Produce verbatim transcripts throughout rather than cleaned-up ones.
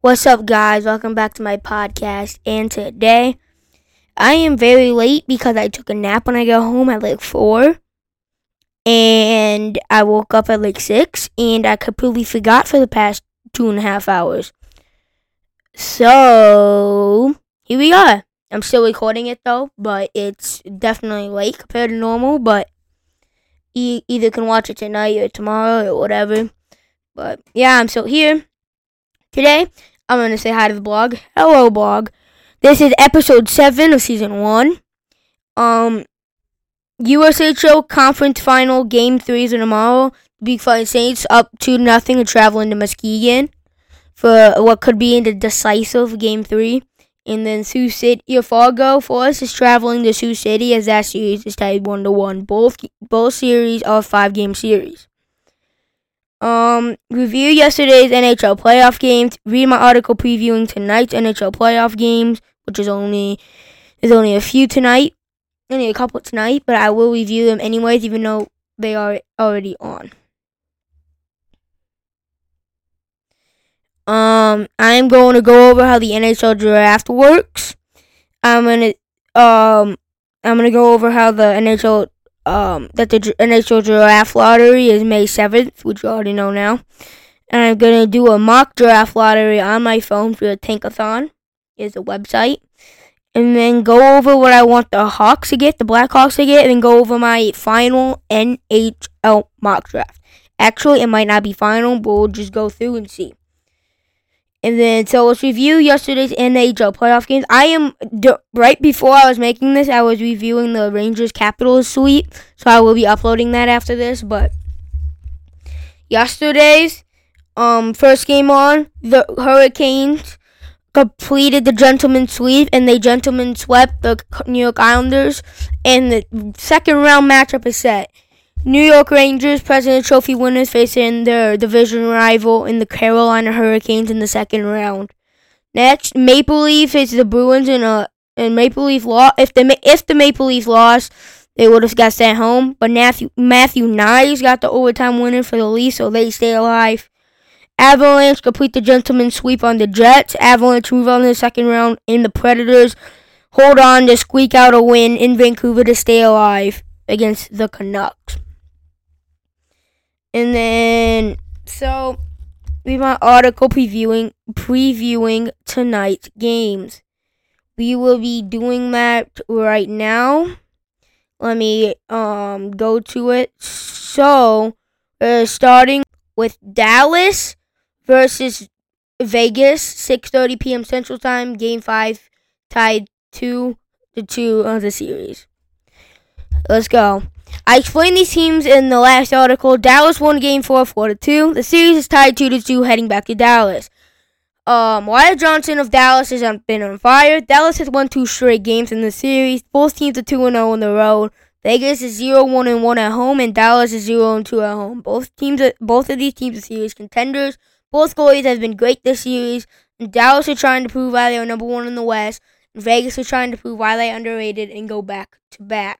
What's up, guys? Welcome back to my podcast. And today, I am very late because I took a nap when I got home at like four. And I woke up at like six. And I completely forgot for the past two and a half hours. So, here we are. I'm still recording it though. But it's definitely late compared to normal. But you either can watch it tonight or tomorrow or whatever. But yeah, I'm still here. Today, I'm going to say hi to the blog. Hello, blog. This is episode seven of season one. Um, U S H L Conference Final Game threes are tomorrow. Big Fighting Saints up two nothing and traveling to Muskegon for what could be in the decisive Game three. And then Sioux City, Fargo for us is traveling to Sioux City as that series is tied one to one. Both, both series are five-game series. Um, review yesterday's N H L playoff games. Read my article previewing tonight's N H L playoff games, which is only there's only a few tonight, only a couple tonight, but I will review them anyways, even though they are already on. Um, I am going to go over how the N H L draft works. I'm gonna um I'm gonna go over how the N H L Um, that the N H L Draft Lottery is May seventh, which you already know now. And I'm going to do a mock draft lottery on my phone for the Tankathon, is a website. And then go over what I want the Hawks to get, the Blackhawks to get, and then go over my final N H L mock draft. Actually, it might not be final, but we'll just go through and see. And then, so let's review yesterday's N H L playoff games. I am, right before I was making this, I was reviewing the Rangers Capitals sweep. So I will be uploading that after this. But yesterday's um first game on, the Hurricanes completed the gentleman sweep. And they gentleman swept the New York Islanders. And the second round matchup is set. New York Rangers, President's Trophy winners, facing their division rival in the Carolina Hurricanes in the second round. Next, Maple Leafs faces the Bruins in a and Maple Leaf lost. If the if the Maple Leafs lost, they would have got sent home. But Matthew Matthew Knies got the overtime winner for the Leafs, so they stay alive. Avalanche complete the gentleman sweep on the Jets. Avalanche move on to the second round, and the Predators hold on to squeak out a win in Vancouver to stay alive against the Canucks. And then, so, we have my article previewing previewing tonight's games. We will be doing that right now. Let me um go to it. So, we're starting with Dallas versus Vegas, six thirty p.m. Central Time. Game five, tied two to two of the series. Let's go. I explained these teams in the last article. Dallas won game four, four to two. The series is tied two to two, heading back to Dallas. Um, Wyatt Johnson of Dallas has been on fire. Dallas has won two straight games in the series. Both teams are two and zero on the road. Vegas is zero one and one at home, and Dallas is zero and two at home. Both teams, are, both of these teams are series contenders. Both goalies have been great this series. And Dallas are trying to prove why they are number one in the West. And Vegas are trying to prove why they are underrated and go back to back.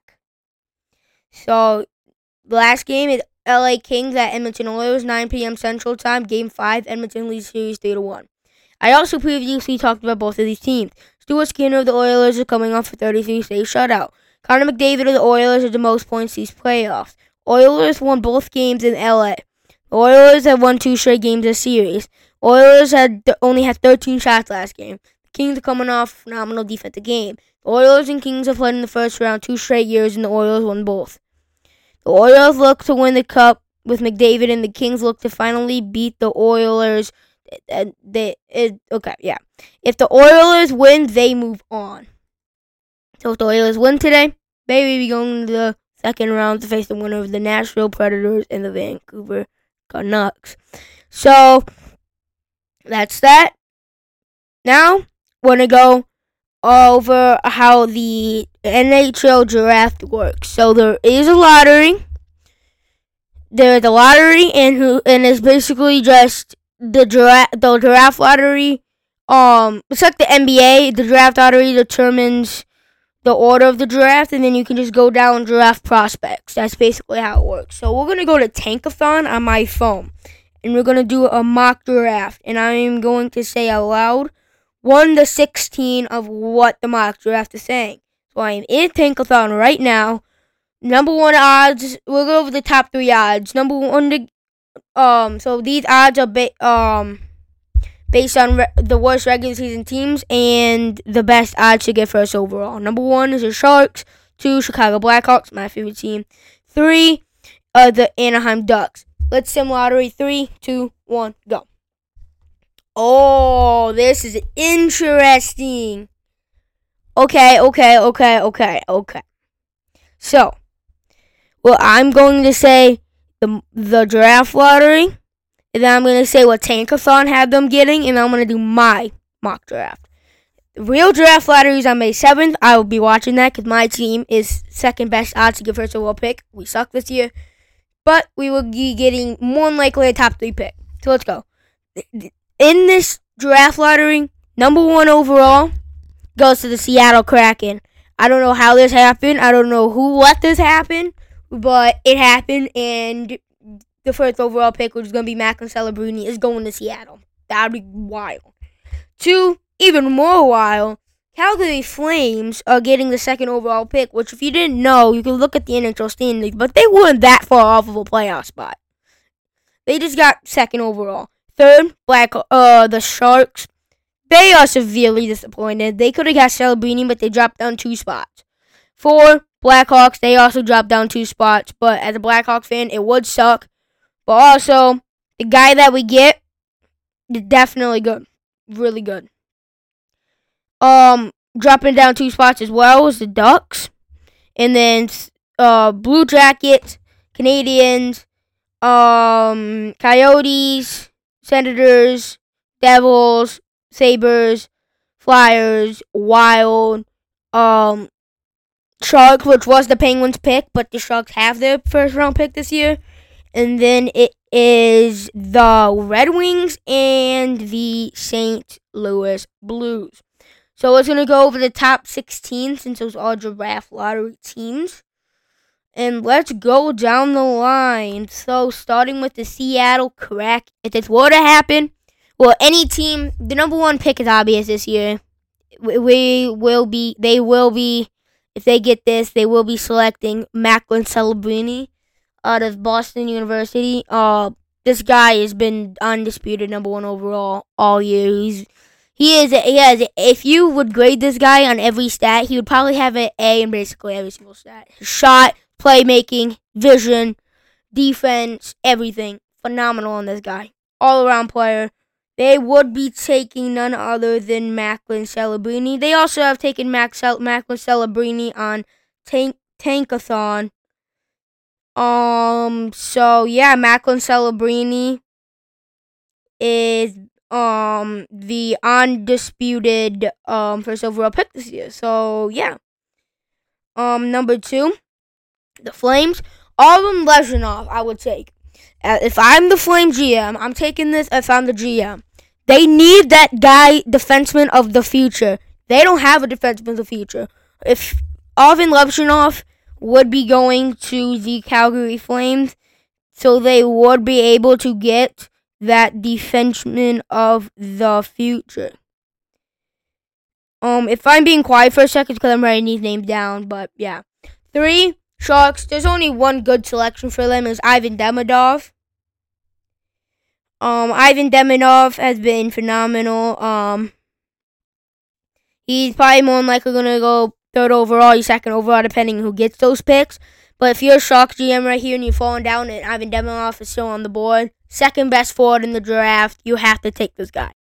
So, the last game is L A Kings at Edmonton Oilers, nine p.m. Central Time. Game five, Edmonton leads series three to one. I also previously talked about both of these teams. Stuart Skinner of the Oilers is coming off a thirty-three save shutout. Connor McDavid of the Oilers has the most points these playoffs. Oilers won both games in L A. The Oilers have won two straight games this series. Oilers had only had thirteen shots last game. The Kings are coming off a phenomenal defensive game. The Oilers and Kings have played in the first round two straight years, and the Oilers won both. The Oilers look to win the Cup with McDavid, and the Kings look to finally beat the Oilers. Uh, they, it, okay, yeah. If the Oilers win, they move on. So if the Oilers win today, they will be going to the second round to face the winner of the Nashville Predators and the Vancouver Canucks. So, that's that. Now, we're going to go over how the N H L draft works. So there is a lottery. There's a lottery, and who and it's basically just the draft. The draft lottery. Um, it's like the N B A. The draft lottery determines the order of the draft, and then you can just go down and draft prospects. That's basically how it works. So we're gonna go to Tankathon on my phone. and we're going to do a mock draft. And I am going to say aloud one to sixteen of what the mock draft is saying. So I am in Tankathon right now. Number one odds, we'll go over the top three odds. Number one, to, um, so these odds are ba- um based on re- the worst regular season teams and the best odds to get first overall. Number one is the Sharks. Two, Chicago Blackhawks, my favorite team. Three, uh, the Anaheim Ducks. Let's sim lottery. Three, two, one, go. Oh, this is interesting. Okay, okay, okay, okay, okay. So, well, I'm going to say the the draft lottery, and then I'm going to say what Tankathon had them getting, and then I'm going to do my mock draft. The real draft lottery is on May seventh. I will be watching that because my team is second best odds to get first overall pick. We suck this year, but we will be getting more than likely a top three pick. So let's go. In this draft lottery, number one overall goes to the Seattle Kraken. I don't know how this happened. I don't know who let this happen, but it happened, and the first overall pick, which is going to be Macklin Celebrini, is going to Seattle. That would be wild. Two, even more wild, Calgary Flames are getting the second overall pick, which if you didn't know, you can look at the N H L standings, but they weren't that far off of a playoff spot. They just got second overall. Third, Black, uh, the Sharks. They are severely disappointed. They could have got Celebrini, but they dropped down two spots. Four, Blackhawks. They also dropped down two spots, but as a Blackhawks fan, it would suck. But also, the guy that we get is definitely good. Really good. Um, dropping down two spots as well is the Ducks. And then, uh, Blue Jackets, Canadians, um, Coyotes, Senators, Devils, Sabres, Flyers, Wild, um, Sharks, which was the Penguins pick, but the Sharks have their first round pick this year. And then it is the Red Wings and the Saint Louis Blues. So we're going to go over the top sixteen since those are draft lottery teams. And let's go down the line. So, starting with the Seattle Kraken. If this were to happen, well, any team, the number one pick is obvious this year. We will be, they will be, if they get this, they will be selecting Macklin Celebrini out of Boston University. Uh, this guy has been undisputed number one overall all year. He's, he is, he has, if you would grade this guy on every stat, he would probably have an A in basically every single stat. His shot, playmaking, vision, defense, everything. Phenomenal on this guy. All-around player. They would be taking none other than Macklin Celebrini. They also have taken Mac Cel- Macklin Celebrini on Tank- Tankathon. Um, so, yeah, Macklin Celebrini is um the undisputed um first overall pick this year. So, yeah. Um, number two. The Flames, Artem Lezhunov, I would take. Uh, if I'm the Flame G M, I'm taking this if I'm the G M. They need that guy, defenseman of the future. They don't have a defenseman of the future. If Artem Lezhunov would be going to the Calgary Flames, so they would be able to get that defenseman of the future. Um, if I'm being quiet for a second, because I'm writing these names down, but yeah. Three, Sharks, there's only one good selection for them, is Ivan Demidov. Um, Ivan Demidov has been phenomenal. Um, he's probably more than likely going to go third overall, second overall, depending on who gets those picks. But if you're a Sharks G M right here and you're falling down and Ivan Demidov is still on the board, second best forward in the draft, you have to take this guy.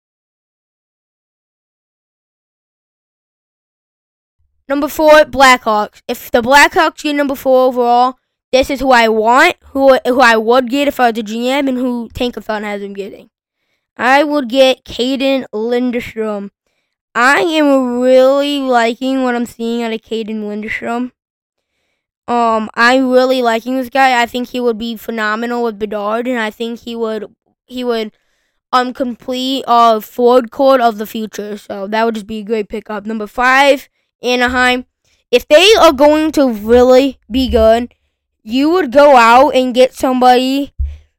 Number four, Blackhawks. If the Blackhawks get number four overall, this is who I want, who who I would get if I was the G M, and who Tankathon has him getting. I would get Caden Lindstrom. I am really liking what I'm seeing out of Caden Lindstrom. Um, I'm really liking this guy. I think he would be phenomenal with Bedard, and I think he would he would um complete a forward court of the future. So that would just be a great pickup. Number five, Anaheim. If they are going to really be good, you would go out and get somebody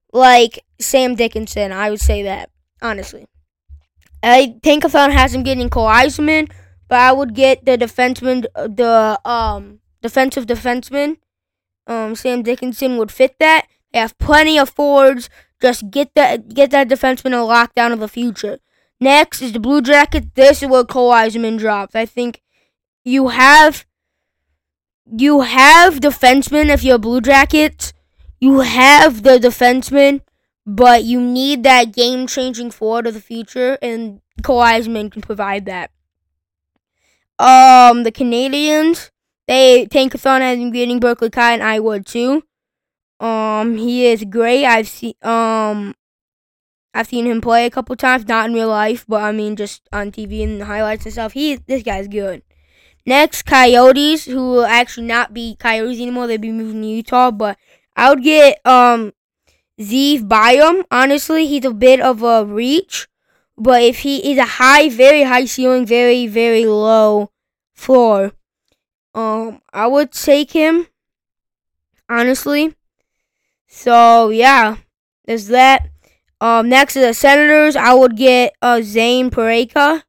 like Sam Dickinson. I would say that, honestly. I think Tankathon has him getting Cole Eisman, but I would get the defenseman, the um defensive defenseman. Um, Sam Dickinson would fit that. They have plenty of forwards. Just get that get that defenseman a lockdown of the future. Next is the Blue Jackets. This is where Cole Eisman drops. I think you have you have defensemen if you're Blue Jackets. You have the defenseman, but you need that game-changing forward of the future, and Cole Eisman can provide that. Um, the Canadians, they Tankathon has been getting Berkeley Kai, and I would too. Um, he is great. I've seen um, I've seen him play a couple times, not in real life, but I mean just on T V and highlights and stuff. He this guy's good. Next, Coyotes, who will actually not be Coyotes anymore. They'll be moving to Utah, but I would get um Zeev Byam. Honestly, he's a bit of a reach, but if he is a high, very high ceiling, very very low floor, um, I would take him. Honestly, so yeah, there's that. Um, next to the Senators, I would get uh Zane Pareka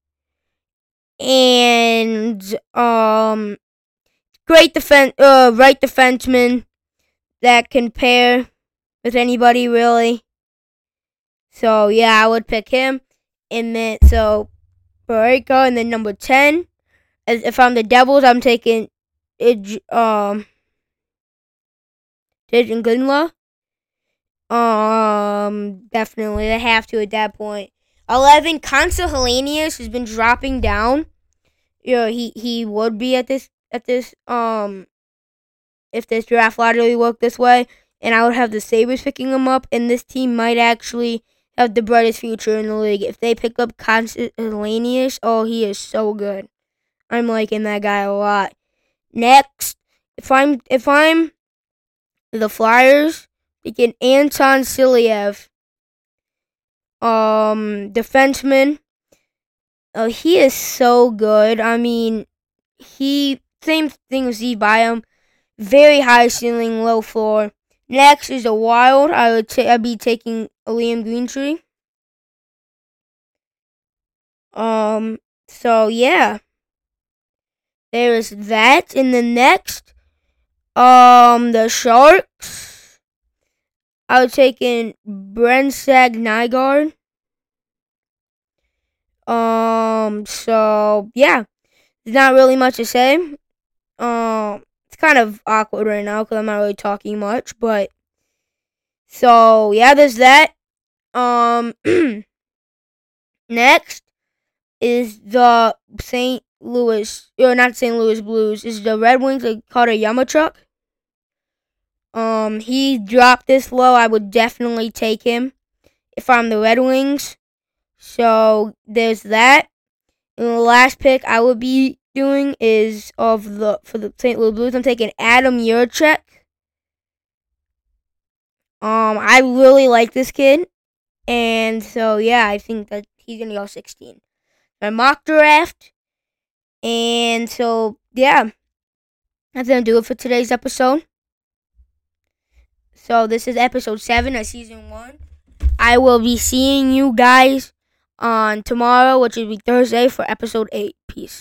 and um great defense, uh, right defenseman that can pair with anybody really. So yeah, I would pick him. And then so Pareka, and then number ten. As if I'm the Devils, I'm taking it. Um, Jason Gunla. Um, definitely they have to at that point. Eleven, Constantine Helenius has been dropping down. You know, he he would be at this at this um if this draft lottery worked this way, and I would have the Sabres picking him up, and this team might actually have the brightest future in the league if they pick up Constantine Helenius. Oh, he is so good. I'm liking that guy a lot. Next, if I'm if I'm the Flyers, they get Anton Siliev, um, defenseman. Oh, he is so good. I mean, he same thing with Zeev Byam, very high ceiling, low floor. Next is the Wild. I would ta- I'd be taking Liam Greentree. Um. So yeah, there is that. In the next, um, the Sharks. I would take in Brensag Nygaard. Um. So yeah, there's not really much to say. Um. It's kind of awkward right now because I'm not really talking much, but so yeah, there's that. Um. Next is the Saint Louis, or not Saint Louis Blues, is the Red Wings of Carter Yamachuk. Um, he dropped this low. I would definitely take him if I'm the Red Wings. So there's that. And the last pick I would be doing is of the for the Saint Louis Blues. I'm taking Adam Yurchek. Um, I really like this kid, and so yeah, I think that he's gonna go sixteen. My mock draft. And so, yeah, that's going to do it for today's episode. So, this is episode seven of season one. I will be seeing you guys on tomorrow, which will be Thursday, for episode eight. Peace.